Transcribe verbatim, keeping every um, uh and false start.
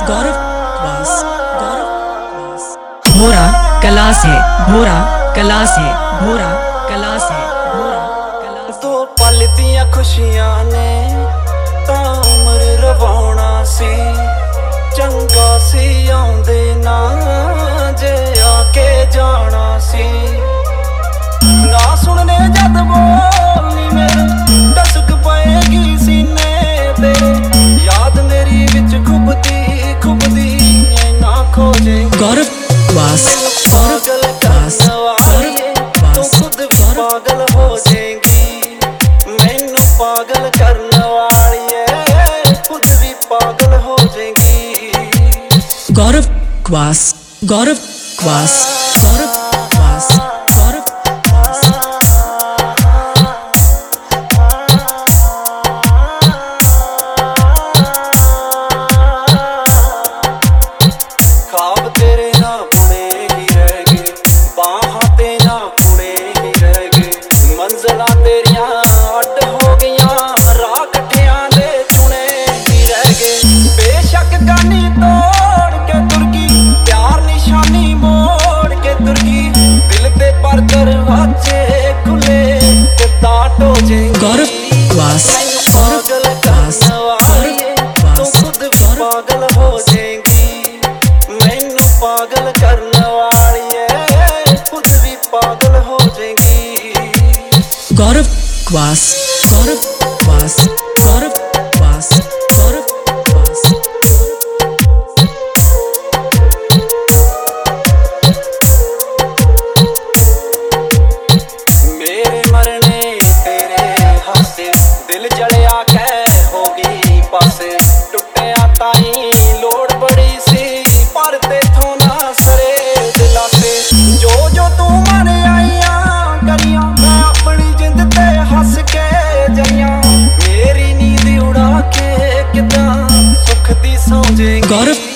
गौरव वास गौरव वास भोरा कलास है भोरा कलास है भोरा कलास है भोरा कलास दो पल दियां खुशियां ने तां उमर रवाउणा सी चंगा सी आउंदे ना जे आके जाना सी ना सुनने जद बोलनी मेरे दसक पएगी सीने तेरे याद मेरी विच खुबदी खुबदी ना खोजे गौरव वास पागल करने वाली तू खुद भी पागल हो जाएगी मैनू पागल करने वाली है खुद भी पागल हो जाएगी गौरव वास गौरव वास गौरव वास गौरव वास ख्वाब तेरे ना बुने ही रह गए बाहां ते ना बुने ही रह गए मंजिलां तेरियां अड हो गईयां राह कट्ठियां दे चुने ही रह गए बेशक गानी तोड़ के तुर गई प्यार निशानी मोड़ के तुर गई दिल ते पर दरवाजे खुले ते ताट हो जाएंगे गौरव वास पागल करने वाली तू खुद भी पागल हो जाएगी मैनू पागल करने वाली है खुद भी पागल हो जाएगी गौरव वास गौरव वास गौरव वास गौरव वास मेरे मरने तेरे हासे दिल जलिया कै हो गई पासे टुटिया ताई लोड़ बड़ी सी पर तेथों ना सरे दिला से जो जो तू मन आईया करिया मैं अपनी जिंद ते हस के जइया मेरी नींद उड़ा के किदा सुख दी सौ जाएगी गौरव